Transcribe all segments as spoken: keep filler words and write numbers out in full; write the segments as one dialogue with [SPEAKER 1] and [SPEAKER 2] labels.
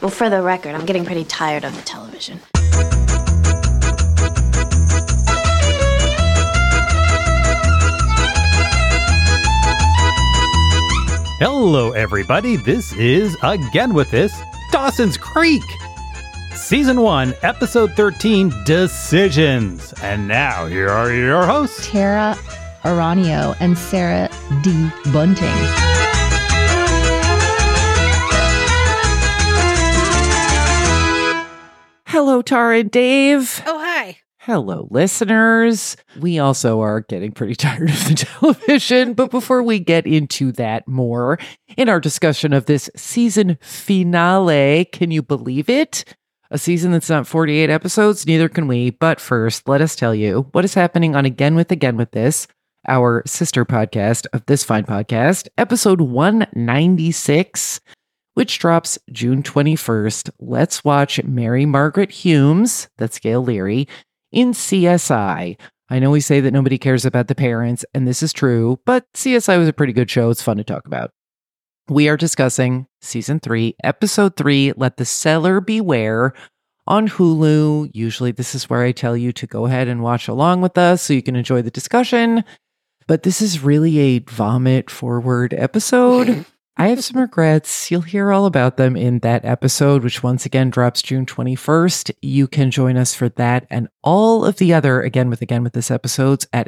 [SPEAKER 1] Well, for the record, I'm getting pretty tired of the television.
[SPEAKER 2] Hello, everybody. This is Again With This, Dawson's Creek. Season one, Episode thirteen, Decisions. And now, here are your hosts,
[SPEAKER 3] Tara Aranio and Sarah D. Bunting.
[SPEAKER 4] Hello, Tara and Dave.
[SPEAKER 5] Oh, hi.
[SPEAKER 4] Hello, listeners. We also are getting pretty tired of the television, but before we get into that more in our discussion of this season finale, can you believe it? A season that's not forty-eight episodes, neither can we. But first, let us tell you what is happening on Again With Again With This, our sister podcast of this fine podcast, episode one ninety-six, which drops June twenty-first. Let's watch Mary Margaret Humes, that's Gail Leary, in C S I. I know we say that nobody cares about the parents, and this is true, but C S I was a pretty good show. It's fun to talk about. We are discussing season three, episode three, Let the Seller Beware, on Hulu. Usually this is where I tell you to go ahead and watch along with us so you can enjoy the discussion. But this is really a vomit forward episode. I have some regrets. You'll hear all about them in that episode, which once again drops June twenty-first. You can join us for that and all of the other Again With Again With This episodes at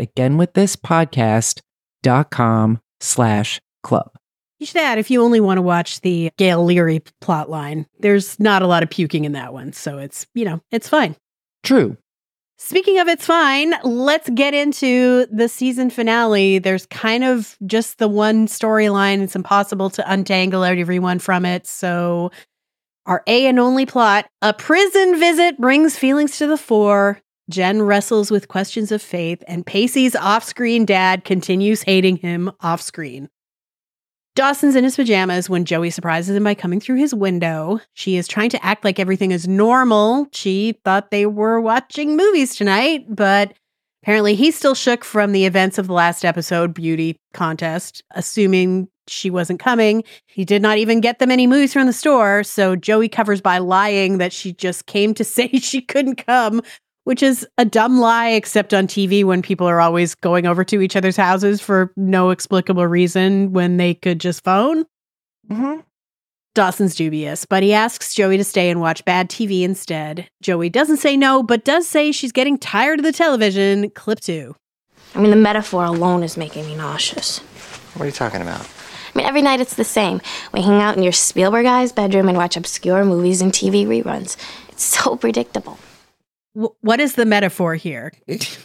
[SPEAKER 4] againwiththispodcast.com slash club.
[SPEAKER 5] You should add, if you only want to watch the Gail Leary plot line, there's not a lot of puking in that one. So it's, you know, it's fine.
[SPEAKER 4] True.
[SPEAKER 5] Speaking of it's fine, let's get into the season finale. There's kind of just the one storyline. It's impossible to untangle everyone from it. So our A and only plot, a prison visit brings feelings to the fore. Jen wrestles with questions of faith, and Pacey's off-screen dad continues hating him off-screen. Dawson's in his pajamas when Joey surprises him by coming through his window. She is trying to act like everything is normal. She thought they were watching movies tonight, but apparently he's still shook from the events of the last episode, beauty contest, assuming she wasn't coming. He did not even get them any movies from the store, so Joey covers by lying that she just came to say she couldn't come, which is a dumb lie, except on T V when people are always going over to each other's houses for no explicable reason when they could just phone.
[SPEAKER 4] Mm-hmm.
[SPEAKER 5] Dawson's dubious, but he asks Joey to stay and watch bad T V instead. Joey doesn't say no, but does say she's getting tired of the television. Clip two.
[SPEAKER 1] I mean, the metaphor alone is making me nauseous.
[SPEAKER 6] What are you talking about?
[SPEAKER 1] I mean, every night it's the same. We hang out in your Spielberg guy's bedroom and watch obscure movies and T V reruns. It's so predictable.
[SPEAKER 5] W- what is the metaphor here? Like,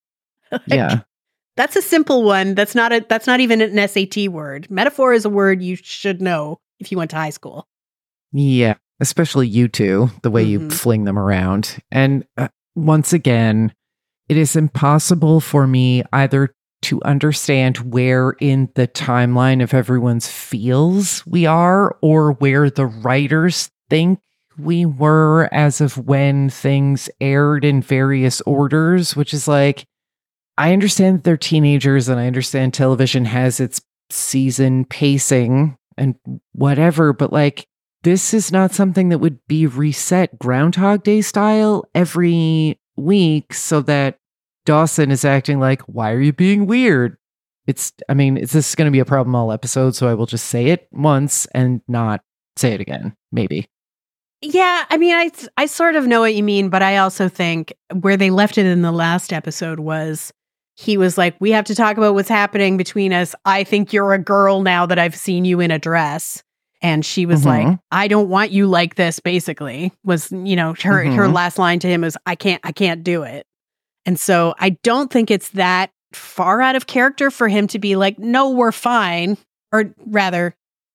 [SPEAKER 4] Yeah.
[SPEAKER 5] That's a simple one. That's not a. That's not even an S A T word. Metaphor is a word you should know if you went to high school.
[SPEAKER 4] Yeah. Especially you two, the way
[SPEAKER 5] Mm-hmm.
[SPEAKER 4] you fling them around. And uh, once again, it is impossible for me either to understand where in the timeline of everyone's feels we are, or where the writers think we were as of when things aired in various orders, which is like, I understand that they're teenagers and I understand television has its season pacing and whatever, but like, this is not something that would be reset Groundhog Day style every week so that Dawson is acting like, why are you being weird? It's, I mean, it's, this is going to be a problem all episode, so I will just say it once and not say it again, maybe.
[SPEAKER 5] Yeah, I mean, I I sort of know what you mean, but I also think where they left it in the last episode was he was like, we have to talk about what's happening between us. I think you're a girl now that I've seen you in a dress. And she was
[SPEAKER 4] Mm-hmm.
[SPEAKER 5] like, I don't want you like this, basically, was, you know, her
[SPEAKER 4] Mhm.
[SPEAKER 5] her last line to him was, I can't, I can't do it. And so I don't think it's that far out of character for him to be like, no, we're fine. Or rather,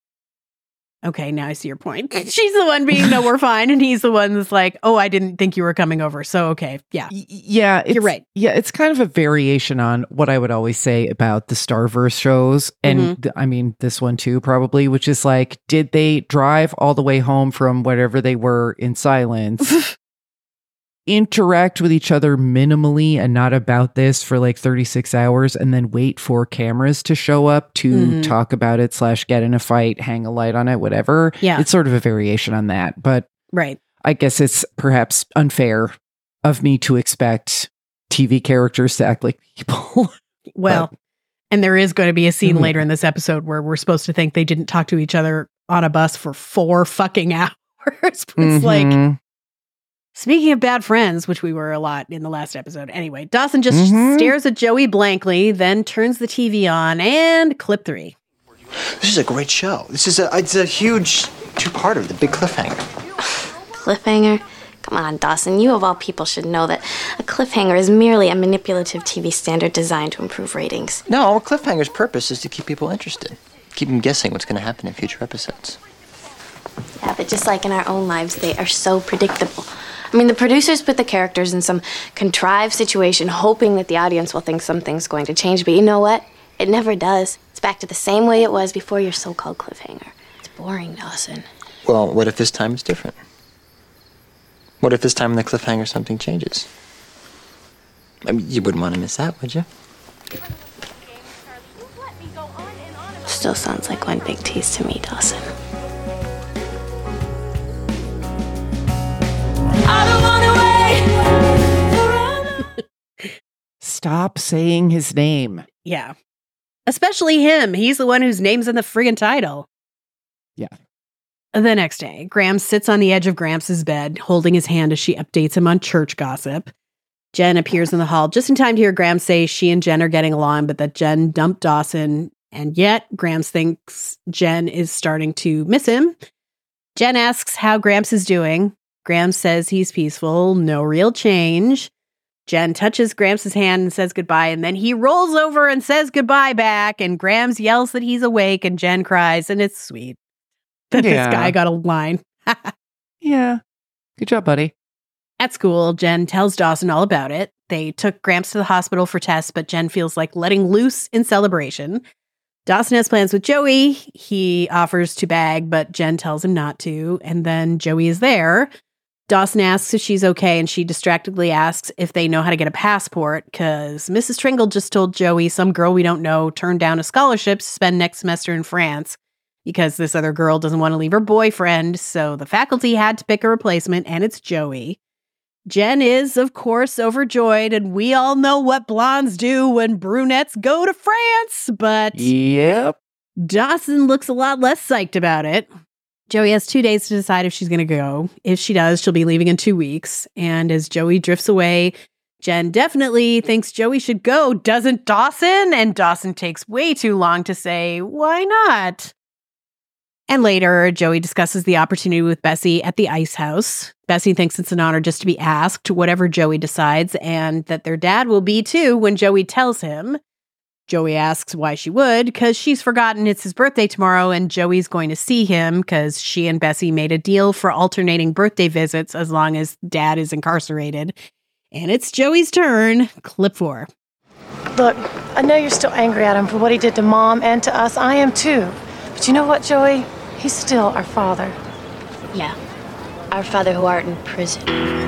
[SPEAKER 5] okay, now I see your point. She's the one being, no, we're fine. And he's the one that's like, oh, I didn't think you were coming over. So, okay, yeah.
[SPEAKER 4] Y- Yeah, it's,
[SPEAKER 5] You're right.
[SPEAKER 4] Yeah, it's kind of a variation on what I would always say about the Starverse shows. And
[SPEAKER 5] Mhm.
[SPEAKER 4] th- I mean, this one too, probably, which is like, did they drive all the way home from wherever they were in silence? interact with each other minimally and not about this for like thirty-six hours and then wait for cameras to show up to
[SPEAKER 5] Mhm.
[SPEAKER 4] talk about it slash get in a fight, hang a light on it, whatever.
[SPEAKER 5] Yeah.
[SPEAKER 4] It's sort of a variation on that. But
[SPEAKER 5] Right.
[SPEAKER 4] I guess it's perhaps unfair of me to expect T V characters to act like people.
[SPEAKER 5] Well, and there is going to be a scene
[SPEAKER 4] Mhm.
[SPEAKER 5] later in this episode where we're supposed to think they didn't talk to each other on a bus for four fucking hours. It's like,
[SPEAKER 4] Mhm.
[SPEAKER 5] speaking of bad friends, which we were a lot in the last episode. Anyway, Dawson just
[SPEAKER 4] Mhm.
[SPEAKER 5] stares at Joey blankly, then turns the T V on and clip three.
[SPEAKER 6] This is a great show. This is a it's a huge two-parter, the big cliffhanger.
[SPEAKER 1] Cliffhanger? Come on, Dawson. You of all people should know that a cliffhanger is merely a manipulative T V standard designed to improve ratings.
[SPEAKER 6] No, a cliffhanger's purpose is to keep people interested. Keep them guessing what's going to happen in future episodes.
[SPEAKER 1] Yeah, but just like in our own lives, they are so predictable. I mean, the producers put the characters in some contrived situation hoping that the audience will think something's going to change, but you know what? It never does. It's back to the same way it was before your so-called cliffhanger. It's boring, Dawson.
[SPEAKER 6] Well, what if this time it's different? What if this time in the cliffhanger something changes? I mean, you wouldn't want to miss that, would you?
[SPEAKER 1] Still sounds like one big tease to me, Dawson.
[SPEAKER 4] Stop saying his name.
[SPEAKER 5] Yeah. Especially him. He's the one whose name's in the friggin' title.
[SPEAKER 4] Yeah.
[SPEAKER 5] The next day, Graham sits on the edge of Gramps' bed, holding his hand as she updates him on church gossip. Jen appears in the hall just in time to hear Graham say she and Jen are getting along, but that Jen dumped Dawson, and yet Gramps thinks Jen is starting to miss him. Jen asks how Gramps is doing. Graham says he's peaceful, no real change. Jen touches Gramps' hand and says goodbye, and then he rolls over and says goodbye back, and Grams yells that he's awake, and Jen cries, and it's sweet that
[SPEAKER 4] Yeah.
[SPEAKER 5] this guy got a line.
[SPEAKER 4] Yeah. Good job, buddy.
[SPEAKER 5] At school, Jen tells Dawson all about it. They took Gramps to the hospital for tests, but Jen feels like letting loose in celebration. Dawson has plans with Joey. He offers to bag, but Jen tells him not to, and then Joey is there. Dawson asks if she's okay, and she distractedly asks if they know how to get a passport, because Missus Tringle just told Joey some girl we don't know turned down a scholarship to spend next semester in France because this other girl doesn't want to leave her boyfriend, so the faculty had to pick a replacement, and it's Joey. Jen is, of course, overjoyed, and we all know what blondes do when brunettes go to France, but
[SPEAKER 4] Yep.
[SPEAKER 5] Dawson looks a lot less psyched about it. Joey has two days to decide if she's going to go. If she does, she'll be leaving in two weeks. And as Joey drifts away, Jen definitely thinks Joey should go, doesn't Dawson? And Dawson takes way too long to say, why not? And later, Joey discusses the opportunity with Bessie at the ice house. Bessie thinks it's an honor just to be asked, whatever Joey decides, and that their dad will be too when Joey tells him. Joey asks why she would, because she's forgotten it's his birthday tomorrow and Joey's going to see him because she and Bessie made a deal for alternating birthday visits as long as dad is incarcerated. And it's Joey's turn. Clip four.
[SPEAKER 7] Look, I know you're still angry at him for what he did to Mom and to us. I am too. But you know what, Joey? He's still our father.
[SPEAKER 1] Yeah. Our father who art in prison.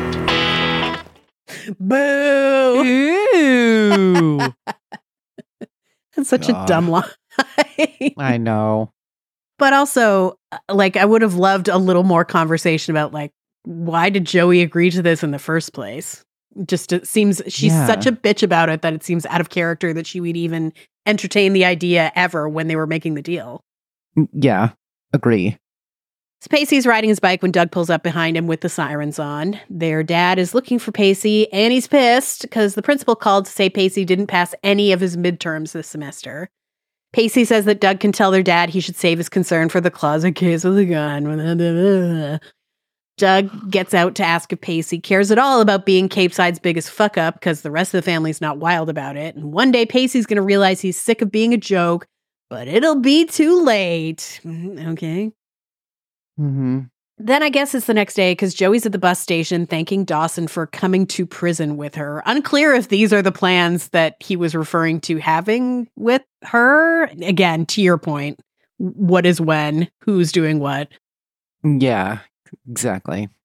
[SPEAKER 5] Boo!
[SPEAKER 4] Ew.
[SPEAKER 5] That's such
[SPEAKER 4] God.
[SPEAKER 5] a dumb line.
[SPEAKER 4] I know.
[SPEAKER 5] But also, uh, like, I would have loved a little more conversation about, like, why did Joey agree to this in the first place? Just it seems she's
[SPEAKER 4] Yeah.
[SPEAKER 5] such a bitch about it that it seems out of character that she would even entertain the idea ever when they were making the deal.
[SPEAKER 4] Mm, Yeah. Agree.
[SPEAKER 5] So Pacey's riding his bike when Doug pulls up behind him with the sirens on. Their dad is looking for Pacey, and he's pissed because the principal called to say Pacey didn't pass any of his midterms this semester. Pacey says that Doug can tell their dad he should save his concern for the closet case with a gun. Doug gets out to ask if Pacey cares at all about being Cape Side's biggest fuck up because the rest of the family's not wild about it. And one day Pacey's going to realize he's sick of being a joke, but it'll be too late. Okay.
[SPEAKER 4] Mm-hmm.
[SPEAKER 5] Then I guess it's the next day because Joey's at the bus station thanking Dawson for coming to prison with her. Unclear if these are the plans that he was referring to having with her. Again, to your point, what is when, who's doing what.
[SPEAKER 4] Yeah, exactly.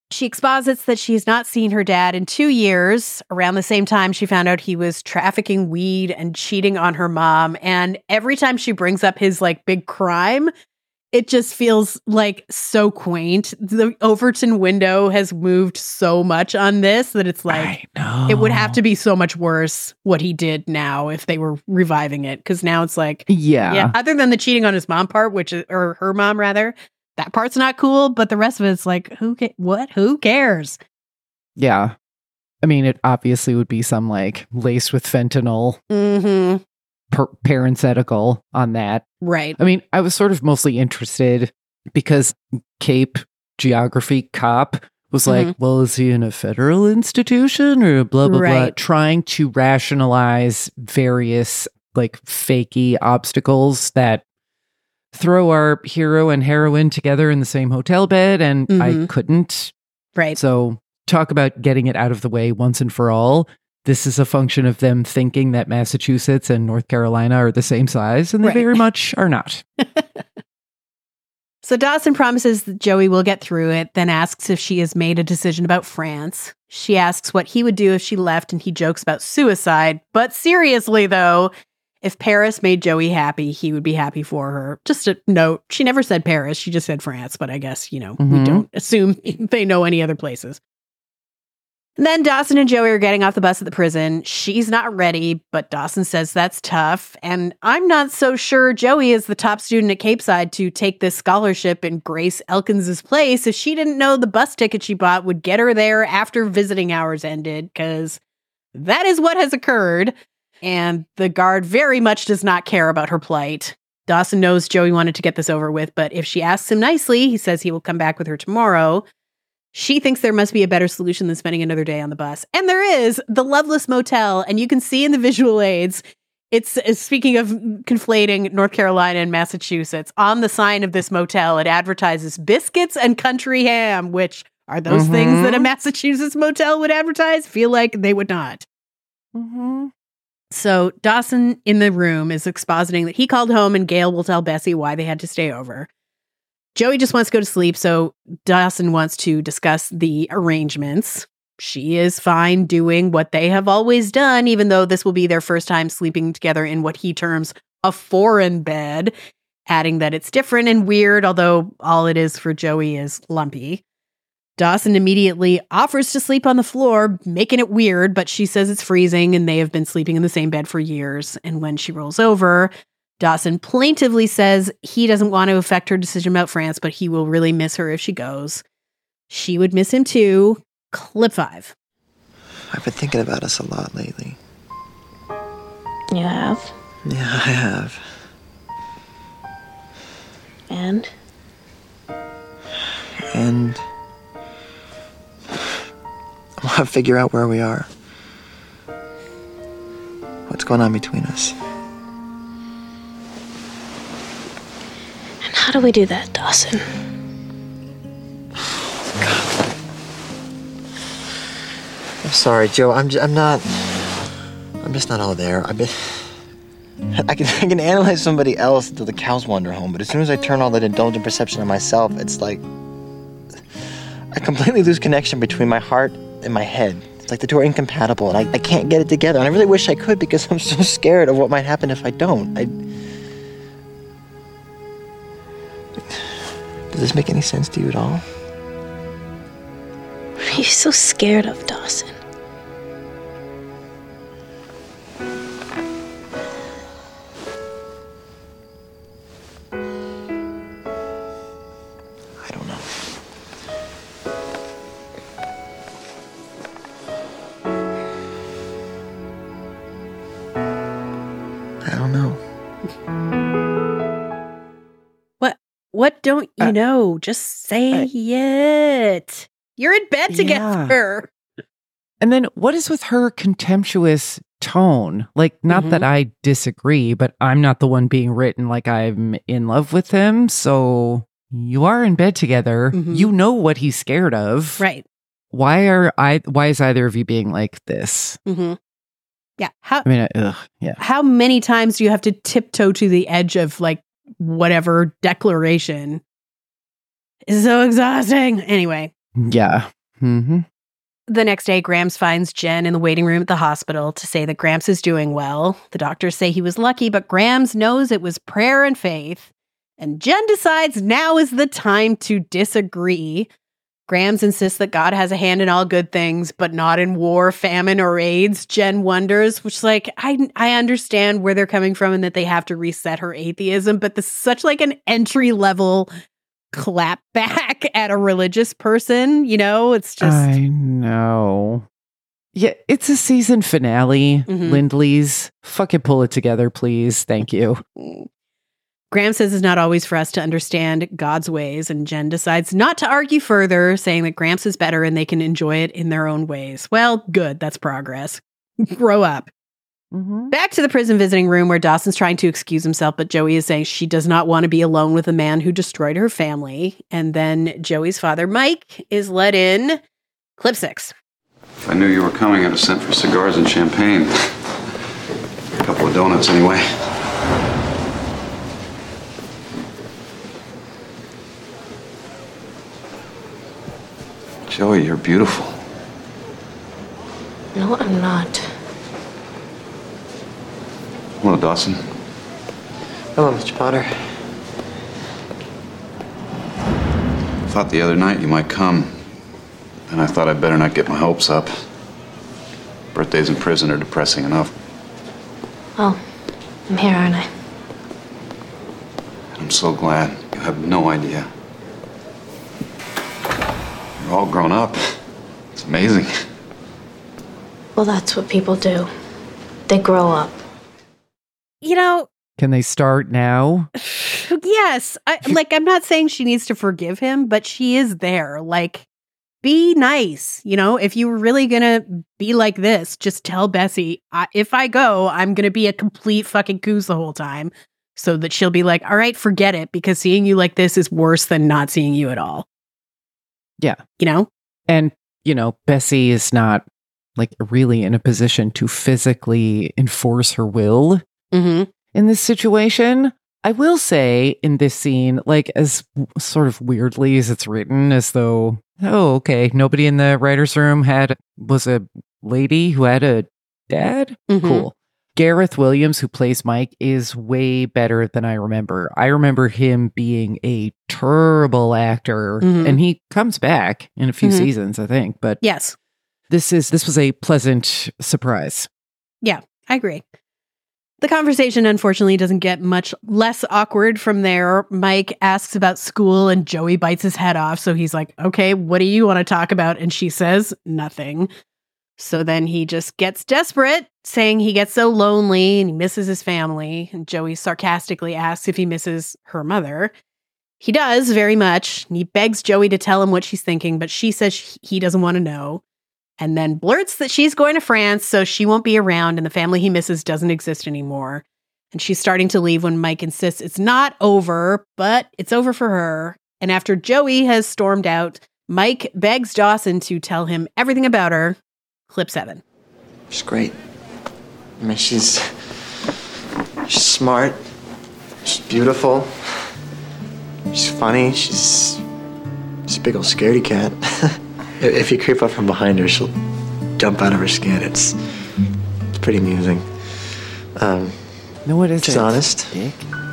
[SPEAKER 5] She exposits that she's not seen her dad in two years. Around the same time, she found out he was trafficking weed and cheating on her mom. And every time she brings up his like big crime, it just feels like so quaint. The Overton window has moved so much on this that it's like, it would have to be so much worse what he did now if they were reviving it. Because now it's like,
[SPEAKER 4] Yeah.
[SPEAKER 5] yeah, other than the cheating on his mom part, which is, or her mom rather, that part's not cool. But the rest of it's like, who, ca- what, who cares?
[SPEAKER 4] Yeah. I mean, it obviously would be some like laced with fentanyl,
[SPEAKER 5] Mm-hmm.
[SPEAKER 4] per- parenthetical on that.
[SPEAKER 5] Right.
[SPEAKER 4] I mean, I was sort of mostly interested because Cape Geography Cop was like,
[SPEAKER 5] Mhm.
[SPEAKER 4] well, is he in a federal institution or blah, blah, blah,
[SPEAKER 5] Right.
[SPEAKER 4] trying to rationalize various like fakey obstacles that throw our hero and heroine together in the same hotel bed. And I
[SPEAKER 5] Mhm.
[SPEAKER 4] couldn't.
[SPEAKER 5] Right.
[SPEAKER 4] So talk about getting it out of the way once and for all. This is a function of them thinking that Massachusetts and North Carolina are the same size, and they
[SPEAKER 5] Right.
[SPEAKER 4] very much are not.
[SPEAKER 5] So Dawson promises that Joey will get through it, then asks if she has made a decision about France. She asks what he would do if she left, and he jokes about suicide. But seriously, though, if Paris made Joey happy, he would be happy for her. Just a note, she never said Paris, she just said France, but I guess, you know, we
[SPEAKER 4] Mhm.
[SPEAKER 5] don't assume they know any other places. And then Dawson and Joey are getting off the bus at the prison. She's not ready, but Dawson says that's tough. And I'm not so sure Joey is the top student at Capeside to take this scholarship in Grace Elkins's place if she didn't know the bus ticket she bought would get her there after visiting hours ended, because that is what has occurred. And the guard very much does not care about her plight. Dawson knows Joey wanted to get this over with, but if she asks him nicely, he says he will come back with her tomorrow. She thinks there must be a better solution than spending another day on the bus. And there is, the Loveless Motel. And you can see in the visual aids, it's, uh, speaking of conflating North Carolina and Massachusetts, on the sign of this motel, it advertises biscuits and country ham, which are those
[SPEAKER 4] Mhm.
[SPEAKER 5] things that a Massachusetts motel would advertise? Feel like they would not.
[SPEAKER 4] Mm-hmm.
[SPEAKER 5] So Dawson in the room is expositing that he called home and Gail will tell Bessie why they had to stay over. Joey just wants to go to sleep, so Dawson wants to discuss the arrangements. She is fine doing what they have always done, even though this will be their first time sleeping together in what he terms a foreign bed, adding that it's different and weird, although all it is for Joey is lumpy. Dawson immediately offers to sleep on the floor, making it weird, but she says it's freezing and they have been sleeping in the same bed for years. And when she rolls over, Dawson plaintively says he doesn't want to affect her decision about France, but he will really miss her if she goes. She would miss him too. Clip five.
[SPEAKER 6] I've been thinking about us a lot lately.
[SPEAKER 1] You have?
[SPEAKER 6] Yeah, I have.
[SPEAKER 1] And?
[SPEAKER 6] And I want to figure out where we are. What's going on between us?
[SPEAKER 1] And how do we do that, Dawson?
[SPEAKER 6] I'm sorry, Joe. I'm j- I'm not. I'm just not all there. I've been. I can I can analyze somebody else until the cows wander home, but as soon as I turn all that indulgent perception on myself, it's like I completely lose connection between my heart and my head. It's like the two are incompatible, and I, I can't get it together. And I really wish I could because I'm so scared of what might happen if I don't. I. Does this make any sense to you at all?
[SPEAKER 1] What are you so scared of, Dawson?
[SPEAKER 6] I don't know. I don't know.
[SPEAKER 5] What what don't you
[SPEAKER 4] Uh,
[SPEAKER 5] know? Just say
[SPEAKER 4] uh,
[SPEAKER 5] it. You're in bed
[SPEAKER 4] Yeah.
[SPEAKER 5] together.
[SPEAKER 4] And then what is with her contemptuous tone? Like, not that I disagree, but I'm not the one being written like I'm in love with him. So you are in bed together.
[SPEAKER 5] Mhm.
[SPEAKER 4] You know what he's scared of.
[SPEAKER 5] Right.
[SPEAKER 4] Why are I? Why is either of you being like this?
[SPEAKER 5] Mm-hmm. Yeah. How
[SPEAKER 4] I mean, I, ugh, yeah.
[SPEAKER 5] how many times do you have to tiptoe to the edge of like whatever declaration? It's so exhausting. Anyway,
[SPEAKER 4] Yeah. Mm-hmm.
[SPEAKER 5] The next day, Gramps finds Jen in the waiting room at the hospital to say that Gramps is doing well. The doctors say he was lucky, but Gramps knows it was prayer and faith. And Jen decides now is the time to disagree. Gramps insists that God has a hand in all good things, but not in war, famine, or AIDS. Jen wonders, which, like, I I understand where they're coming from and that they have to reset her atheism, but this is such, like, an entry-level clap back at a religious person, you know? It's just...
[SPEAKER 4] I know. Yeah, it's a season finale,
[SPEAKER 5] Mhm.
[SPEAKER 4] Lindley's. Fucking pull it together, please. Thank you.
[SPEAKER 5] Graham says it's not always for us to understand God's ways, and Jen decides not to argue further, saying that Gramps is better and they can enjoy it in their own ways. Well, good. That's progress. Grow up.
[SPEAKER 4] Mm-hmm.
[SPEAKER 5] Back to the prison visiting room where Dawson's trying to excuse himself, but Joey is saying she does not want to be alone with a man who destroyed her family. And then Joey's father, Mike, is let in. Clip six.
[SPEAKER 8] If I knew you were coming, I'd have sent for cigars and champagne. A couple of donuts, anyway. Joey, you're beautiful.
[SPEAKER 1] No, I'm not.
[SPEAKER 8] Hello, Dawson.
[SPEAKER 6] Hello, Mister Potter.
[SPEAKER 8] I thought the other night you might come, and I thought I'd better not get my hopes up. Birthdays in prison are depressing enough.
[SPEAKER 1] Well, I'm here, aren't I?
[SPEAKER 8] I'm so glad. You have no idea. You're all grown up. It's amazing.
[SPEAKER 1] Well, that's what people do. They grow up.
[SPEAKER 5] You know,
[SPEAKER 4] Can they start now?
[SPEAKER 5] yes. I, like, I'm not saying she needs to forgive him, but she is there. Like, be nice. You know, if you were really going to be like this, just tell Bessie, I, if I go, I'm going to be a complete fucking goose the whole time. So that she'll be like, all right, forget it, because seeing you like this is worse than not seeing you at all.
[SPEAKER 4] Yeah.
[SPEAKER 5] You know?
[SPEAKER 4] And, you know, Bessie is not like really in a position to physically enforce her will
[SPEAKER 5] Mm-hmm.
[SPEAKER 4] in this situation. I will say in this scene, like as w- sort of weirdly as it's written, as though, oh, okay, nobody in the writer's room had, was a lady who had a dad?
[SPEAKER 5] Mhm.
[SPEAKER 4] Cool. Gareth Williams, who plays Mike, is way better than I remember. I remember him being a terrible actor,
[SPEAKER 5] Mhm.
[SPEAKER 4] and he comes back in a few
[SPEAKER 5] Mhm.
[SPEAKER 4] seasons, I think. But
[SPEAKER 5] Yes,
[SPEAKER 4] this is this was a pleasant surprise.
[SPEAKER 5] I agree. The conversation, unfortunately, doesn't get much less awkward from there. Mike asks about school and Joey bites his head off. So he's like, okay, what do you want to talk about? And she says, nothing. So then he just gets desperate, saying he gets so lonely and he misses his family. And Joey sarcastically asks if he misses her mother. He does very much. And he begs Joey to tell him what she's thinking, but she says he doesn't want to know. And then blurts that she's going to France, so she won't be around and the family he misses doesn't exist anymore. And she's starting to leave when Mike insists it's not over, but it's over for her. And after Joey has stormed out, Mike begs Dawson to tell him everything about her. Clip seven.
[SPEAKER 6] She's great. I mean, she's she's smart. She's beautiful. She's funny. She's she's a big old scaredy cat. If you creep up from behind her, she'll jump out of her skin. It's it's pretty amusing. Um,
[SPEAKER 4] No, what is
[SPEAKER 6] she's
[SPEAKER 4] it?
[SPEAKER 6] honest.
[SPEAKER 4] Dick?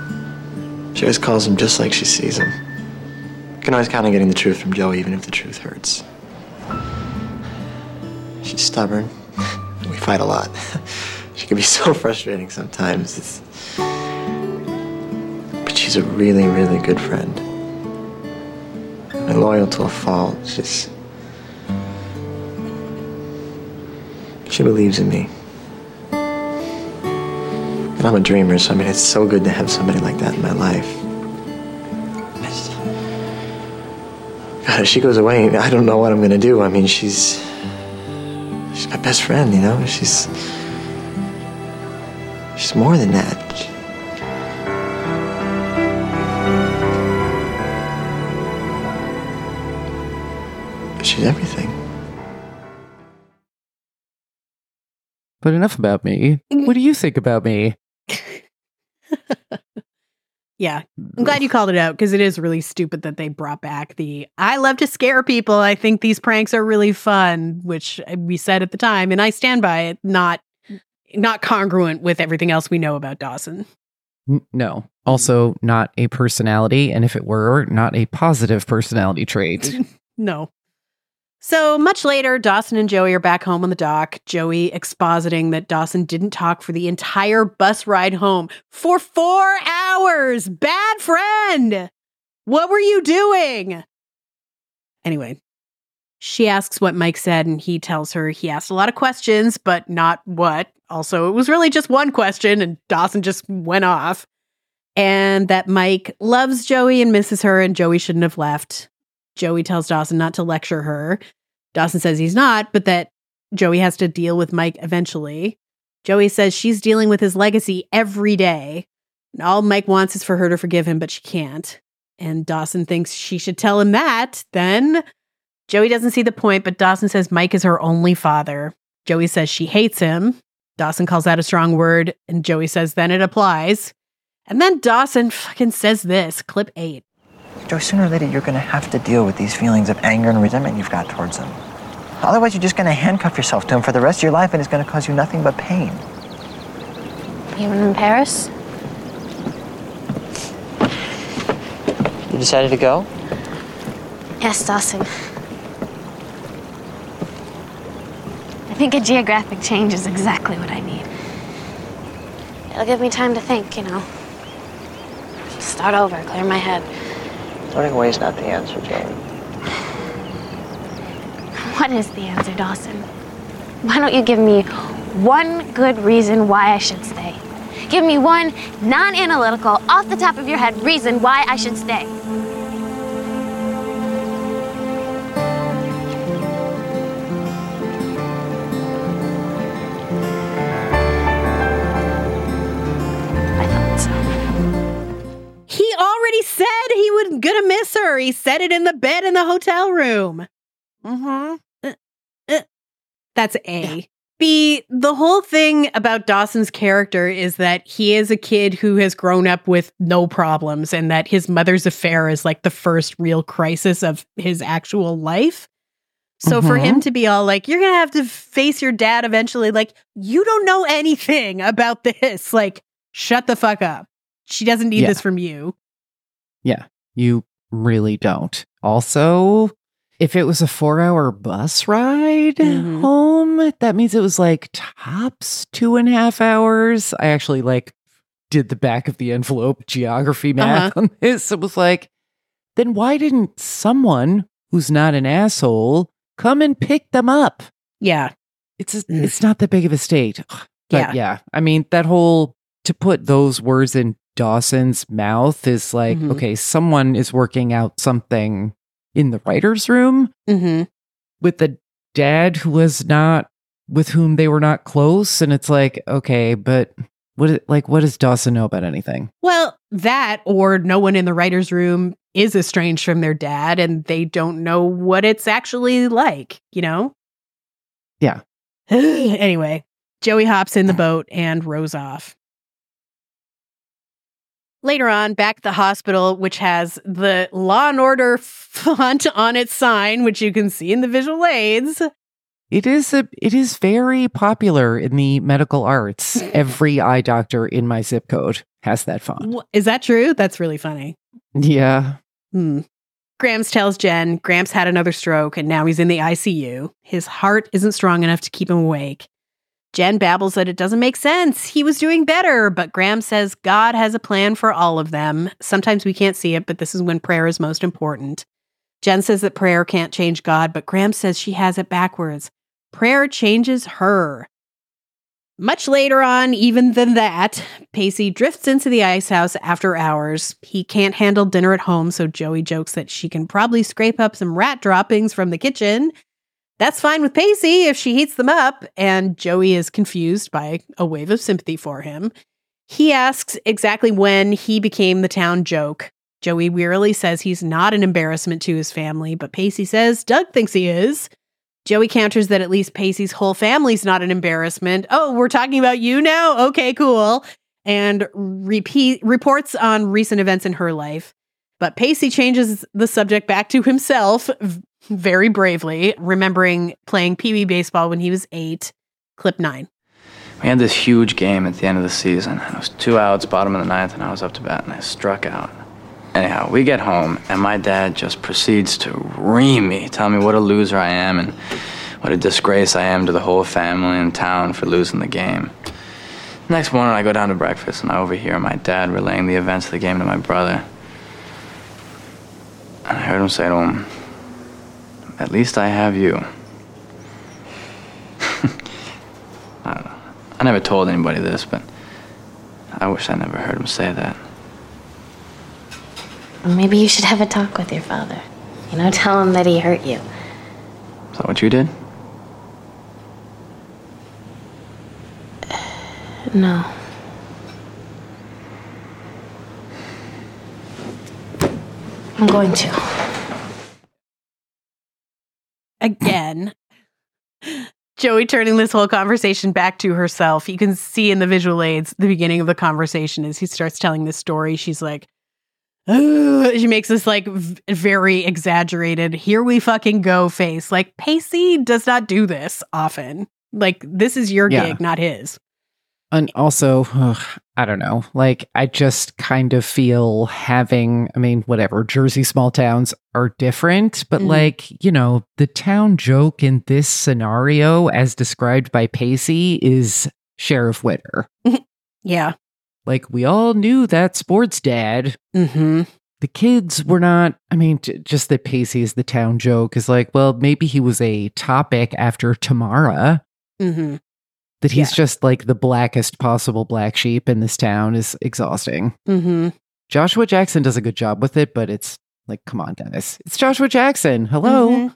[SPEAKER 6] She always calls him just like she sees him. You can always count on getting the truth from Joey, even if the truth hurts. She's stubborn. We fight a lot. She can be so frustrating sometimes. It's... But she's a really, really good friend. And loyal to a fault. She's... She believes in me. And I'm a dreamer, so I mean, it's so good to have somebody like that in my life. I just- God, if she goes away, I don't know what I'm gonna do. I mean, she's... She's my best friend, you know? She's... She's more than that. She- She's everything.
[SPEAKER 4] But enough about me. What do you think about me?
[SPEAKER 5] Yeah. I'm glad you called it out because it is really stupid that they brought back the I love to scare people. I think these pranks are really fun, which we said at the time, and I stand by it, not not congruent with everything else we know about Dawson.
[SPEAKER 4] No. Also not a personality, and if it were, not a positive personality trait.
[SPEAKER 5] No. So much later, Dawson and Joey are back home on the dock, Joey expositing that Dawson didn't talk for the entire bus ride home for four hours. Bad friend. What were you doing? Anyway, she asks what Mike said, and he tells her he asked a lot of questions, but not what. Also, it was really just one question, and Dawson just went off. And that Mike loves Joey and misses her, and Joey shouldn't have left. Joey tells Dawson not to lecture her. Dawson says he's not, but that Joey has to deal with Mike eventually. Joey says she's dealing with his legacy every day. And all Mike wants is for her to forgive him, but she can't. And Dawson thinks she should tell him that. Then Joey doesn't see the point, but Dawson says Mike is her only father. Joey says she hates him. Dawson calls that a strong word, and Joey says then it applies. And then Dawson fucking says this, clip eight.
[SPEAKER 6] Joey, sooner or later, you're going to have to deal with these feelings of anger and resentment you've got towards him. Otherwise, you're just going to handcuff yourself to him for the rest of your life, and it's going to cause you nothing but pain.
[SPEAKER 1] Even in Paris?
[SPEAKER 6] You decided to go?
[SPEAKER 1] Yes, Dawson. I think a geographic change is exactly what I need. It'll give me time to think, you know. Start over, clear my head.
[SPEAKER 6] Running away is not the answer, Joey.
[SPEAKER 1] What is the answer, Dawson? Why don't you give me one good reason why I should stay? Give me one non-analytical, off the top of your head reason why I should stay.
[SPEAKER 5] He already said he was gonna miss her. He said it in the bed in the hotel room. Mm-hmm. Uh, uh. That's A. B, the whole thing about Dawson's character is that he is a kid who has grown up with no problems and that his mother's affair is like the first real crisis of his actual life. So mm-hmm. for him to be all like, you're going to have to face your dad eventually, like, you don't know anything about this. Like, shut the fuck up. She doesn't need
[SPEAKER 4] yeah.
[SPEAKER 5] this from you.
[SPEAKER 4] Yeah, you really don't. Also, if it was a four-hour bus ride mm-hmm. home, that means it was like tops two and a half hours. I actually like did the back of the envelope geography math uh-huh. on this. It was like, then why didn't someone who's not an asshole come and pick them up?
[SPEAKER 5] Yeah.
[SPEAKER 4] It's a, mm. it's not that big of a state. But
[SPEAKER 5] yeah.
[SPEAKER 4] yeah, I mean, that whole, to put those words in Dawson's mouth is like, mm-hmm. okay, someone is working out something in the writer's room
[SPEAKER 5] mm-hmm.
[SPEAKER 4] with the dad who was not, with whom they were not close. And it's like, okay, but what, like, what does Dawson know about anything?
[SPEAKER 5] Well, that or no one in the writer's room is estranged from their dad and they don't know what it's actually like, you know?
[SPEAKER 4] Yeah.
[SPEAKER 5] Anyway, Joey hops in the boat and rows off. Later on, back at the hospital, which has the Law and Order font on its sign, which you can see in the visual aids.
[SPEAKER 4] It is a, it is very popular in the medical arts. Every eye doctor in my zip code has that font.
[SPEAKER 5] Is that true? That's really funny.
[SPEAKER 4] Yeah.
[SPEAKER 5] Hmm. Gramps tells Jen Gramps had another stroke and now he's in the I C U. His heart isn't strong enough to keep him awake. Jen babbles that it doesn't make sense. He was doing better, but Graham says God has a plan for all of them. Sometimes we can't see it, but this is when prayer is most important. Jen says that prayer can't change God, but Graham says she has it backwards. Prayer changes her. Much later on, even than that, Pacey drifts into the ice house after hours. He can't handle dinner at home, so Joey jokes that she can probably scrape up some rat droppings from the kitchen. That's fine with Pacey if she heats them up, and Joey is confused by a wave of sympathy for him. He asks exactly when he became the town joke. Joey wearily says he's not an embarrassment to his family, but Pacey says Doug thinks he is. Joey counters that at least Pacey's whole family's not an embarrassment. Oh, we're talking about you now? Okay, cool. and repeat reports on recent events in her life. But Pacey changes the subject back to himself v- very bravely, remembering playing Pee Wee baseball when he was eight. Clip nine.
[SPEAKER 9] We had this huge game at the end of the season. It was two outs, bottom of the ninth, and I was up to bat, and I struck out. Anyhow, we get home, and my dad just proceeds to ream me, tell me what a loser I am and what a disgrace I am to the whole family and town for losing the game. Next morning, I go down to breakfast, and I overhear my dad relaying the events of the game to my brother. And I heard him say to him, "At least I have you." I don't know. I never told anybody this, but I wish I never heard him say that.
[SPEAKER 1] Maybe you should have a talk with your father. You know, tell him that he hurt you.
[SPEAKER 9] Is that what you did?
[SPEAKER 1] No. I'm going to.
[SPEAKER 5] Again. Joey turning this whole conversation back to herself. You can see in the visual aids, the beginning of the conversation as he starts telling this story, she's like, oh, she makes this like v- very exaggerated, here we fucking go face. Like, Pacey does not do this often. Like, this is your
[SPEAKER 4] Yeah.
[SPEAKER 5] gig, not his.
[SPEAKER 4] And also, ugh, I don't know, like, I just kind of feel having, I mean, whatever, Jersey small towns are different, but
[SPEAKER 5] Mhm.
[SPEAKER 4] like, you know, the town joke in this scenario, as described by Pacey, is Sheriff Witter.
[SPEAKER 5] Yeah.
[SPEAKER 4] Like, we all knew that sports dad.
[SPEAKER 5] Mm-hmm.
[SPEAKER 4] The kids were not, I mean, j- just that Pacey is the town joke is like, well, maybe he was a topic after Tamara.
[SPEAKER 5] Mm-hmm.
[SPEAKER 4] That he's
[SPEAKER 5] Yeah.
[SPEAKER 4] just like the blackest possible black sheep in this town is exhausting.
[SPEAKER 5] Mm-hmm.
[SPEAKER 4] Joshua Jackson does a good job with it, but it's like, come on, guys. It's Joshua Jackson. Hello.
[SPEAKER 5] Mhm.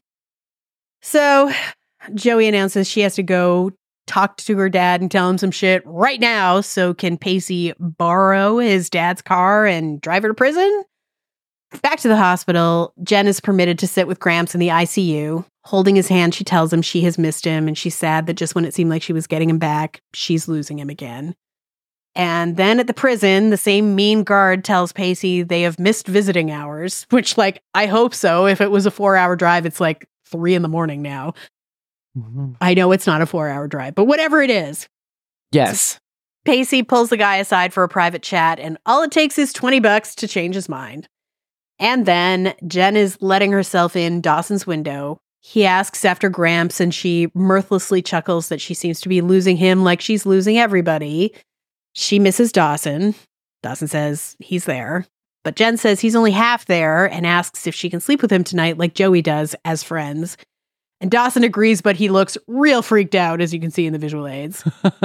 [SPEAKER 5] So Joey announces she has to go talk to her dad and tell him some shit right now. So can Pacey borrow his dad's car and drive her to prison? Back to the hospital, Jen is permitted to sit with Gramps in the I C U. Holding his hand, she tells him she has missed him, and she's sad that just when it seemed like she was getting him back, she's losing him again. And then at the prison, the same mean guard tells Pacey they have missed visiting hours, which, like, I hope so. If it was a four-hour drive, it's like three in the morning now.
[SPEAKER 4] Mhm.
[SPEAKER 5] I know it's not a four-hour drive, but whatever it is.
[SPEAKER 4] Yes.
[SPEAKER 5] Pacey pulls the guy aside for a private chat, and all it takes is twenty bucks to change his mind. And then Jen is letting herself in Dawson's window. He asks after Gramps, and she mirthlessly chuckles that she seems to be losing him like she's losing everybody. She misses Dawson. Dawson says he's there. But Jen says he's only half there and asks if she can sleep with him tonight like Joey does as friends. And Dawson agrees, but he looks real freaked out, as you can see in the visual aids.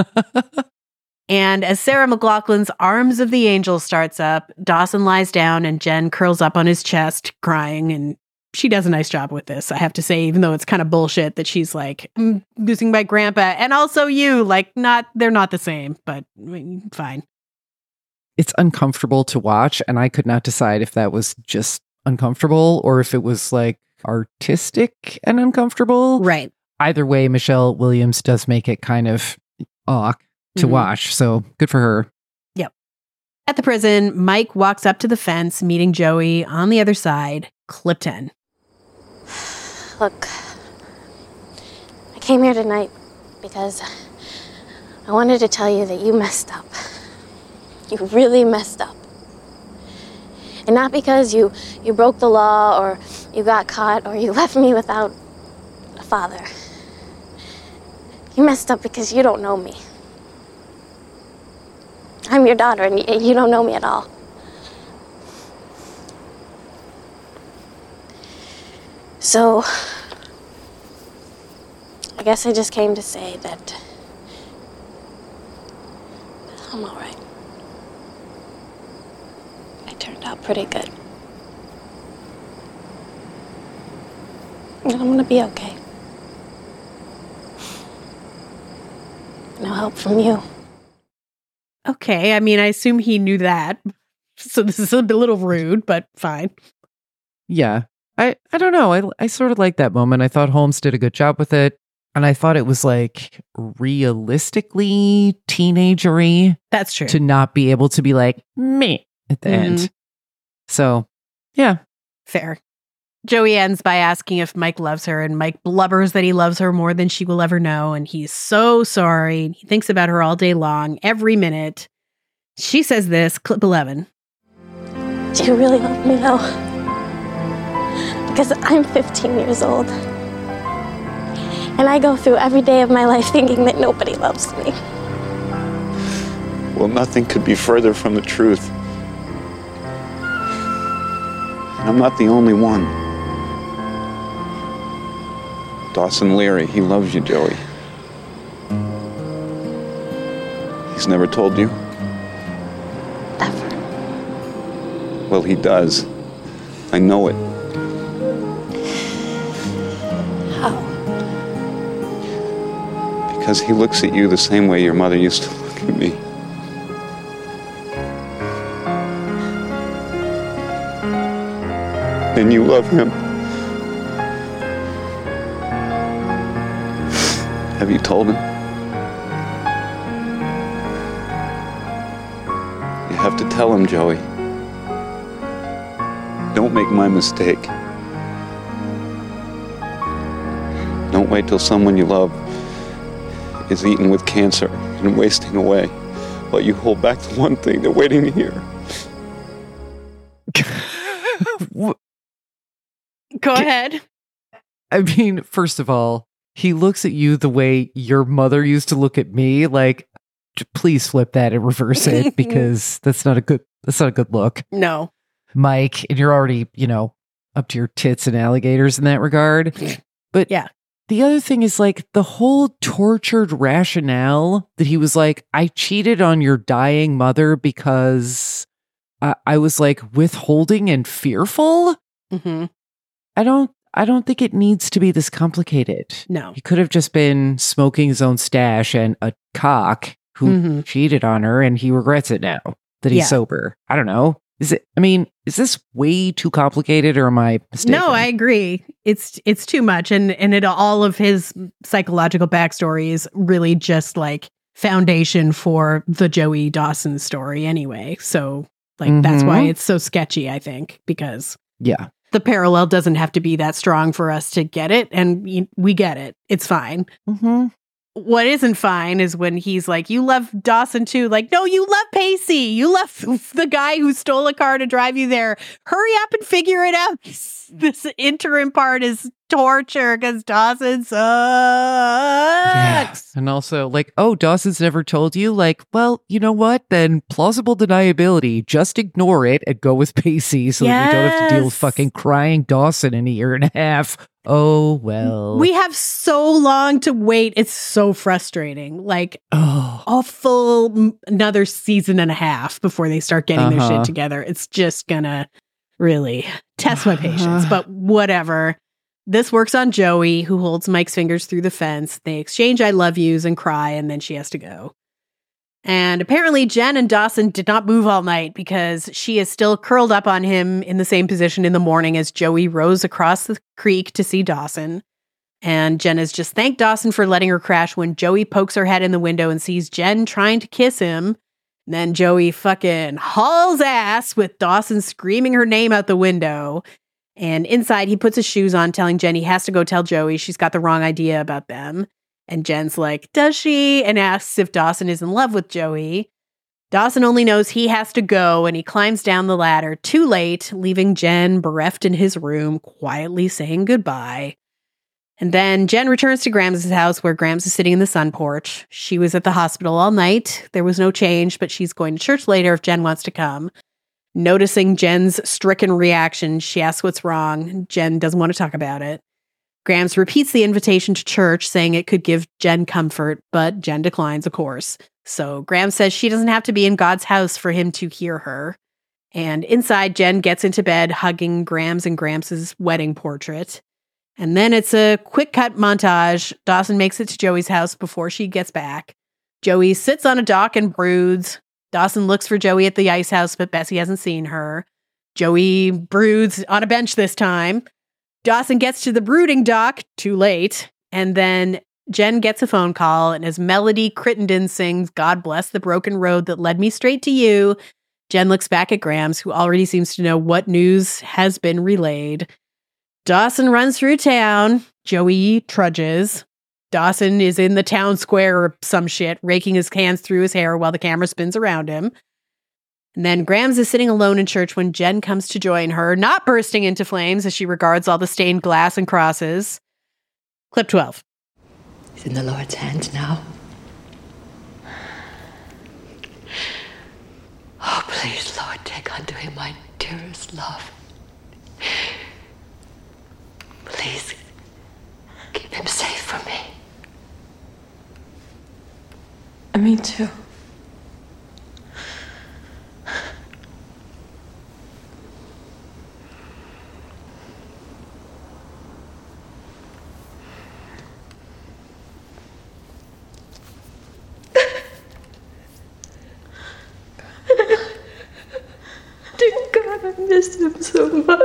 [SPEAKER 5] And as Sarah McLachlan's Arms of the Angel starts up, Dawson lies down and Jen curls up on his chest, crying. And she does a nice job with this, I have to say, even though it's kind of bullshit that she's like, I'm losing my grandpa and also you. Like, not, they're not the same, but I mean, fine.
[SPEAKER 4] It's uncomfortable to watch, and I could not decide if that was just uncomfortable or if it was like artistic and uncomfortable.
[SPEAKER 5] Right.
[SPEAKER 4] Either way, Michelle Williams does make it kind of awk to
[SPEAKER 5] Mhm.
[SPEAKER 4] watch, so good for her.
[SPEAKER 5] Yep. At the prison, Mike walks up to the fence, meeting Joey on the other side. Clip ten.
[SPEAKER 1] Look, I came here tonight because I wanted to tell you that you messed up. You really messed up. And not because you, you broke the law or you got caught or you left me without a father. You messed up because you don't know me. I'm your daughter and y- you don't know me at all. So, I guess I just came to say that I'm all right. I turned out pretty good. And I'm gonna be okay. No help from you.
[SPEAKER 5] Okay, I mean, I assume he knew that. So this is a bit- little rude, but fine.
[SPEAKER 4] Yeah. I, I don't know. I, I sort of like that moment. I thought Holmes did a good job with it. And I thought it was like realistically teenagery.
[SPEAKER 5] That's true.
[SPEAKER 4] To not be able to be like, me at the
[SPEAKER 5] Mhm.
[SPEAKER 4] end. So, yeah.
[SPEAKER 5] Fair. Joey ends by asking if Mike loves her, and Mike blubbers that he loves her more than she will ever know, and he's so sorry. He thinks about her all day long, every minute. She says this, clip eleven.
[SPEAKER 10] Do you really love me though? Because I'm fifteen years old. And I go through every day of my life thinking that nobody loves me.
[SPEAKER 8] Well, nothing could be further from the truth. And I'm not the only one. Dawson Leary, he loves you, Joey. He's never told you?
[SPEAKER 10] Ever.
[SPEAKER 8] Well, he does. I know it.
[SPEAKER 10] How?
[SPEAKER 8] Because he looks at you the same way your mother used to look at me. And you love him. Have you told him? You have to tell him, Joey. Don't make my mistake. Don't wait till someone you love is eaten with cancer and wasting away while you hold back the one thing they're waiting to hear.
[SPEAKER 5] Go ahead.
[SPEAKER 4] I mean, first of all, he looks at you the way your mother used to look at me. Like, j- please flip that and reverse it because that's not a good. That's not a good look,
[SPEAKER 5] No.
[SPEAKER 4] Mike. And you're already, you know, up to your tits and alligators in that regard. But
[SPEAKER 5] Yeah.
[SPEAKER 4] the other thing is like the whole tortured rationale that he was like, I cheated on your dying mother because I, I was like withholding and fearful.
[SPEAKER 5] Mm-hmm.
[SPEAKER 4] I don't. I don't think it needs to be this complicated.
[SPEAKER 5] No.
[SPEAKER 4] He could have just been smoking his own stash and a cock who
[SPEAKER 5] Mhm.
[SPEAKER 4] cheated on her and he regrets it now that he's
[SPEAKER 5] Yeah.
[SPEAKER 4] sober. I don't know. Is it, I mean, is this way too complicated or am I mistaken?
[SPEAKER 5] No, I agree. It's it's too much, and and it all of his psychological backstory is really just like foundation for the Joey Dawson story anyway. So like that's why
[SPEAKER 4] Mhm.
[SPEAKER 5] it's so sketchy, I think, because
[SPEAKER 4] Yeah.
[SPEAKER 5] the parallel doesn't have to be that strong for us to get it, and we, we get it. It's fine.
[SPEAKER 4] Mm-hmm.
[SPEAKER 5] What isn't fine is when he's like, you love Dawson too. Like, no, you love Pacey. You love the guy who stole a car to drive you there. Hurry up and figure it out. This interim part is torture because Dawson sucks.
[SPEAKER 4] Yeah. And also, like, oh, Dawson's never told you? Like, well, you know what? Then plausible deniability. Just ignore it and go with Pacey so that we don't have to deal with
[SPEAKER 5] Yes.
[SPEAKER 4] fucking crying Dawson in a year and a half. Oh, well.
[SPEAKER 5] We have so long to wait. It's so frustrating. Like
[SPEAKER 4] oh.
[SPEAKER 5] a full m- another season and a half before they start getting their
[SPEAKER 4] Uh-huh.
[SPEAKER 5] shit together. It's just gonna really test my patience, but whatever. This works on Joey, who holds Mike's fingers through the fence. They exchange I love yous and cry, and then she has to go. And apparently Jen and Dawson did not move all night because she is still curled up on him in the same position in the morning as Joey rows across the creek to see Dawson. And Jen has just thanked Dawson for letting her crash when Joey pokes her head in the window and sees Jen trying to kiss him. And then Joey fucking hauls ass with Dawson screaming her name out the window. And inside, he puts his shoes on, telling Jen he has to go tell Joey she's got the wrong idea about them. And Jen's like, does she? And asks if Dawson is in love with Joey. Dawson only knows he has to go, and he climbs down the ladder too late, leaving Jen bereft in his room, quietly saying goodbye. And then Jen returns to Grams' house where Grams is sitting in the sun porch. She was at the hospital all night. There was no change, but she's going to church later if Jen wants to come. Noticing Jen's stricken reaction, she asks what's wrong. Jen doesn't want to talk about it. Grams repeats the invitation to church, saying it could give Jen comfort, but Jen declines, of course. So Grams says she doesn't have to be in God's house for him to hear her. And inside, Jen gets into bed, hugging Grams and Grams's wedding portrait. And then it's a quick cut montage. Dawson makes it to Joey's house before she gets back. Joey sits on a dock and broods. Dawson looks for Joey at the ice house, but Bessie hasn't seen her. Joey broods on a bench this time. Dawson gets to the brooding dock, too late. And then Jen gets a phone call, and as Melody Crittenden sings, "God bless the broken road that led me straight to you," Jen looks back at Grams, who already seems to know what news has been relayed. Dawson runs through town. Joey trudges. Dawson is in the town square or some shit, raking his hands through his hair while the camera spins around him. And then Grams is sitting alone in church when Jen comes to join her, not bursting into flames as she regards all the stained glass and crosses. Clip twelve.
[SPEAKER 11] It's in the Lord's hands now. Oh, please, Lord, take unto him my dearest love. Please, keep him safe from me.
[SPEAKER 7] Me too.
[SPEAKER 11] Dear God, I miss him so much.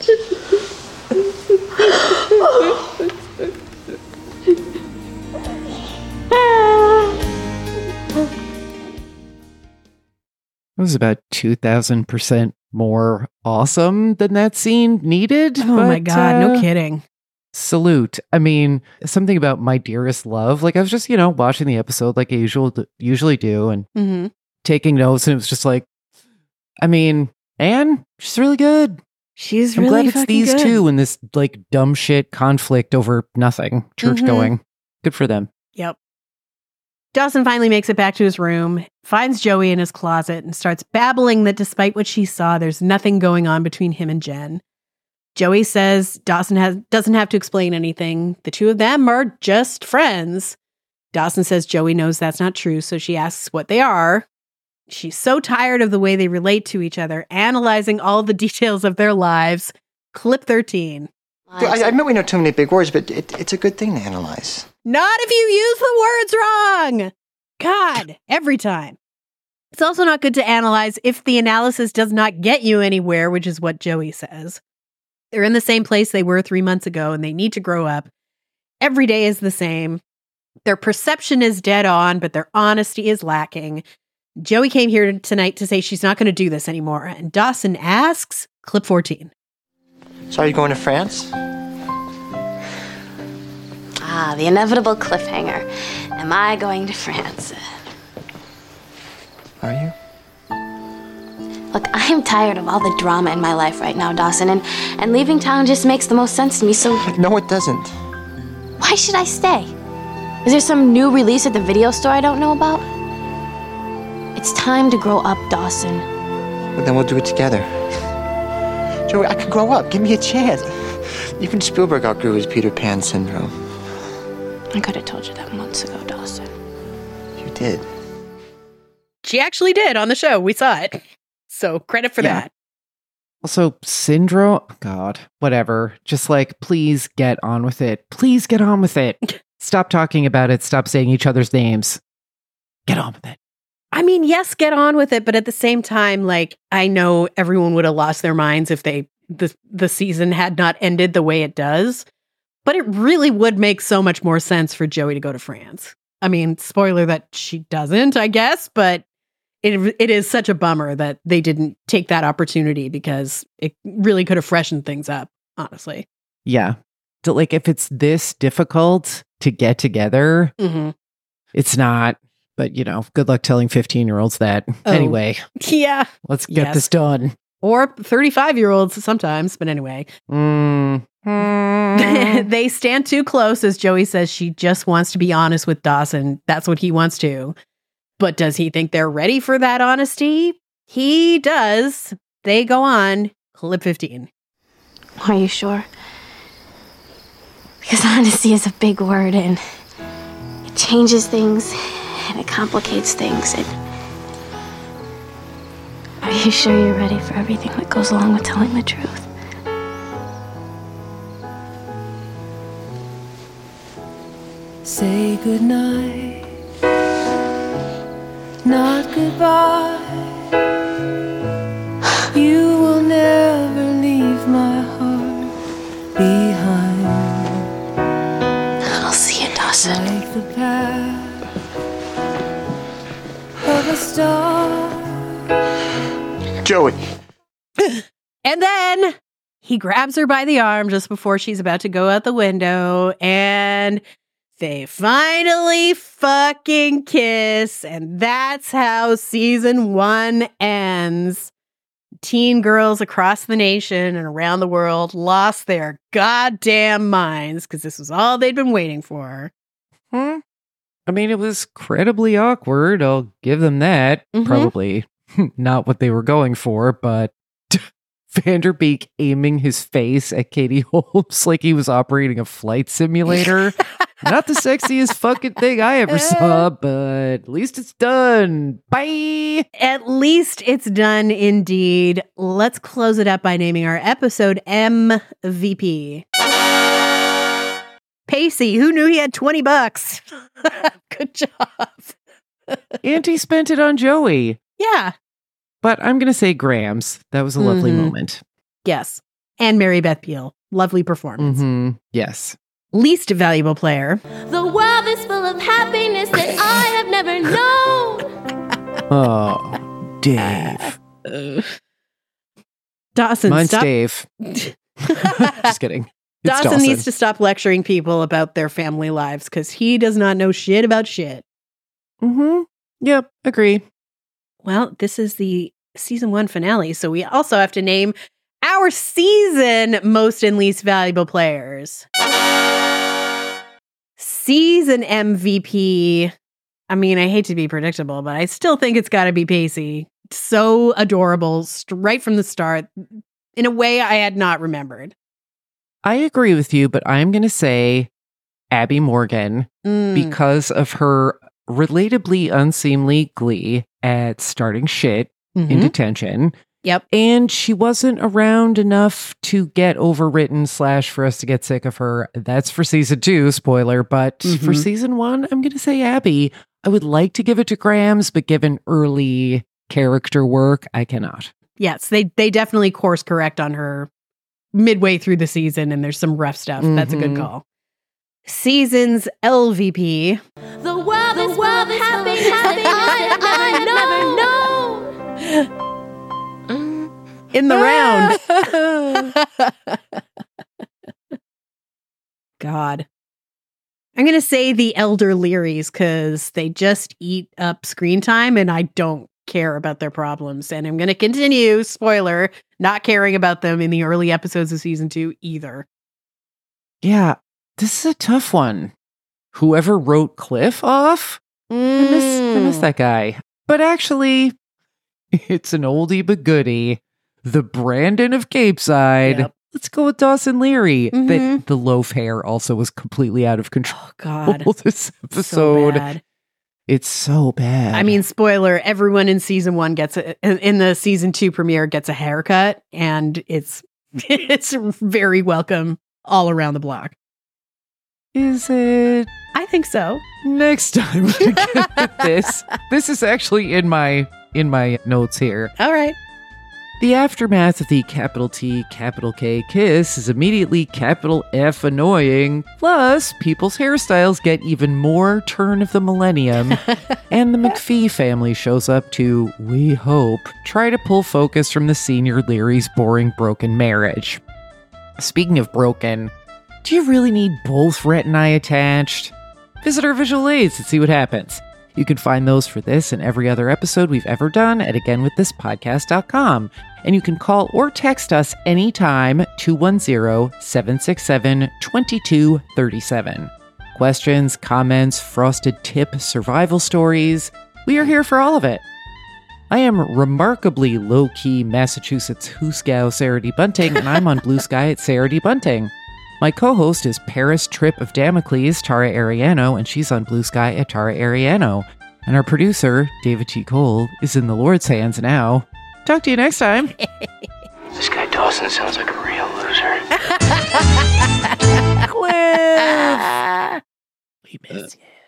[SPEAKER 4] It was about two thousand percent more awesome than that scene needed.
[SPEAKER 5] Oh
[SPEAKER 4] but,
[SPEAKER 5] my God,
[SPEAKER 4] uh,
[SPEAKER 5] no kidding.
[SPEAKER 4] Salute. I mean, something about My Dearest Love. Like, I was just, you know, watching the episode like I usual, usually do and
[SPEAKER 5] Mm-hmm.
[SPEAKER 4] taking notes. And it was just like, I mean, Anne, she's really good.
[SPEAKER 5] She's
[SPEAKER 4] I'm
[SPEAKER 5] really
[SPEAKER 4] glad it's
[SPEAKER 5] fucking
[SPEAKER 4] these
[SPEAKER 5] good.
[SPEAKER 4] two in this like dumb shit conflict over nothing. Church
[SPEAKER 5] Mhm.
[SPEAKER 4] going. Good for them.
[SPEAKER 5] Yep. Dawson finally makes it back to his room, finds Joey in his closet, and starts babbling that despite what she saw, there's nothing going on between him and Jen. Joey says Dawson has, doesn't have to explain anything. The two of them are just friends. Dawson says Joey knows that's not true, so she asks what they are. She's so tired of the way they relate to each other, analyzing all the details of their lives. Clip thirteen.
[SPEAKER 6] I, I admit we know too many big words, but it, it's a good thing to analyze.
[SPEAKER 5] Not if you use the words wrong. God, every time. It's also not good to analyze if the analysis does not get you anywhere, which is what Joey says. They're in the same place they were three months ago, and they need to grow up. Every day is the same. Their perception is dead on, but their honesty is lacking. Joey came here tonight to say she's not going to do this anymore, and Dawson asks, clip fourteen.
[SPEAKER 6] So are you going to France?
[SPEAKER 1] Ah, the inevitable cliffhanger. Am I going to France?
[SPEAKER 6] Are you?
[SPEAKER 1] Look, I am tired of all the drama in my life right now, Dawson, and, and leaving town just makes the most sense to me, so
[SPEAKER 6] No, it doesn't.
[SPEAKER 1] why should I stay? Is there some new release at the video store I don't know about? It's time to grow up, Dawson.
[SPEAKER 6] Well, then we'll do it together. Joey, I can grow up. Give me a chance. Even Spielberg outgrew his Peter Pan syndrome.
[SPEAKER 1] I could have told you that months ago, Dawson.
[SPEAKER 6] You did.
[SPEAKER 5] She actually did on the show. We saw it. So credit for
[SPEAKER 4] Yeah.
[SPEAKER 5] that.
[SPEAKER 4] Also, syndrome, God, whatever. Just like, please get on with it. Please get on with it. Stop talking about it. Stop saying each other's names. Get on with it.
[SPEAKER 5] I mean, yes, get on with it, but at the same time, like, I know everyone would have lost their minds if they the the season had not ended the way it does. But it really would make so much more sense for Joey to go to France. I mean, spoiler that she doesn't, I guess, but it it is such a bummer that they didn't take that opportunity because it really could have freshened things up, honestly.
[SPEAKER 4] Yeah. So, like, if it's this difficult to get together,
[SPEAKER 5] Mm-hmm.
[SPEAKER 4] it's not. But, you know, good luck telling fifteen-year-olds that.
[SPEAKER 5] Oh.
[SPEAKER 4] Anyway,
[SPEAKER 5] Yeah.
[SPEAKER 4] let's get
[SPEAKER 5] Yes.
[SPEAKER 4] this done.
[SPEAKER 5] Or thirty-five-year-olds sometimes, but anyway.
[SPEAKER 4] Mm.
[SPEAKER 5] They stand too close as Joey says she just wants to be honest with Dawson. That's what he wants to. But does he think they're ready for that honesty? He does. They go on. Clip fifteen.
[SPEAKER 1] Are you sure? Because honesty is a big word and it changes things and it complicates things. It... Are you sure you're ready for everything that goes along with telling the truth?
[SPEAKER 12] Say goodnight, not goodbye. You will never leave my heart behind.
[SPEAKER 1] I'll see you, Dawson.
[SPEAKER 12] the path of a star.
[SPEAKER 6] Joey.
[SPEAKER 5] And then he grabs her by the arm just before she's about to go out the window, and they finally fucking kiss, and that's how season one ends. Teen girls across the nation and around the world lost their goddamn minds because this was all they'd been waiting for.
[SPEAKER 4] Hmm. I mean, it was incredibly awkward. I'll give them that.
[SPEAKER 5] Mhm.
[SPEAKER 4] Probably not what they were going for, but Vanderbeek aiming his face at Katie Holmes like he was operating a flight simulator. Not the sexiest fucking thing I ever saw, but at least it's done. Bye.
[SPEAKER 5] At least it's done indeed. Let's close it up by naming our episode M V P. Pacey, who knew he had twenty bucks? Good job.
[SPEAKER 4] And he spent it on Joey.
[SPEAKER 5] Yeah.
[SPEAKER 4] But I'm going to say Grams. That was a lovely
[SPEAKER 5] Mhm.
[SPEAKER 4] moment.
[SPEAKER 5] Yes. And Mary Beth Peel. Lovely performance.
[SPEAKER 4] Mm-hmm. Yes.
[SPEAKER 5] Least valuable player.
[SPEAKER 10] The world is full of happiness that I have never known.
[SPEAKER 4] Oh, Dave.
[SPEAKER 5] Uh, Dawson,
[SPEAKER 4] Mine's
[SPEAKER 5] stop.
[SPEAKER 4] Dave. Just kidding. It's
[SPEAKER 5] Dawson,
[SPEAKER 4] Dawson
[SPEAKER 5] needs to stop lecturing people about their family lives because he does not know shit about shit.
[SPEAKER 4] Mm-hmm. Yep, agree.
[SPEAKER 5] Well, this is the season one finale, so we also have to name our season most and least valuable players. Season M V P. I mean, I hate to be predictable, but I still think it's got to be Pacey. So adorable, st- right from the start, in a way I had not remembered.
[SPEAKER 4] I agree with you, but I'm going to say Abby Morgan
[SPEAKER 5] Mm.
[SPEAKER 4] because of her relatably unseemly glee at starting shit in
[SPEAKER 5] Mhm.
[SPEAKER 4] detention.
[SPEAKER 5] Yep.
[SPEAKER 4] And she wasn't around enough to get overwritten slash for us to get sick of her. That's for season two, spoiler. But for
[SPEAKER 5] Mhm.
[SPEAKER 4] season one, I'm going to say Abby. I would like to give it to Grams, but given early character work, I cannot.
[SPEAKER 5] Yes, they they definitely course correct on her midway through the season, and there's some rough stuff. That's a good
[SPEAKER 4] Mhm.
[SPEAKER 5] call. Season's L V P.
[SPEAKER 10] The world is full of happiness that I have never known.
[SPEAKER 5] In the round. God. I'm going to say the Elder Learys because they just eat up screen time and I don't care about their problems. And I'm going to continue, spoiler, not caring about them in the early episodes of season two either.
[SPEAKER 4] Yeah, this is a tough one. Whoever wrote Cliff off? I miss, I miss that guy. But actually, it's an oldie but goodie. The Brandon of Capeside.
[SPEAKER 5] Yep.
[SPEAKER 4] Let's go with Dawson Leary.
[SPEAKER 5] Mhm.
[SPEAKER 4] The, the loaf hair also was completely out of control.
[SPEAKER 5] Oh, God.
[SPEAKER 4] This
[SPEAKER 5] So
[SPEAKER 4] episode.
[SPEAKER 5] bad.
[SPEAKER 4] It's so bad.
[SPEAKER 5] I mean, spoiler, everyone in season one gets a, in the season two premiere gets a haircut, and it's it's very welcome all around the block.
[SPEAKER 4] Is it?
[SPEAKER 5] I think so.
[SPEAKER 4] Next time we get with this. This is actually in my in my notes here.
[SPEAKER 5] All right.
[SPEAKER 4] The aftermath of the capital T, capital K kiss is immediately capital F annoying. Plus, people's hairstyles get even more turn of the millennium. And the McPhee family shows up to, we hope, try to pull focus from the senior Leary's boring broken marriage. Speaking of broken, do you really need both Rhett and I attached? Visit our visual aids and see what happens. You can find those for this and every other episode we've ever done at again with this podcast dot com. And you can call or text us anytime, two one zero, seven six seven, two two three seven. Questions, comments, frosted tip, survival stories. We are here for all of it. I am remarkably low-key Massachusetts Hooskow Sarah D. Bunting, and I'm on Blue Sky at Sarah D. Bunting. My co-host is Paris Trip of Damocles, Tara Ariano, and she's on Blue Sky at Tara Ariano. And our producer, David T. Cole, is in the Lord's hands now. Talk to you next time.
[SPEAKER 13] This guy Dawson sounds like a real loser.
[SPEAKER 4] Cliff! We miss you.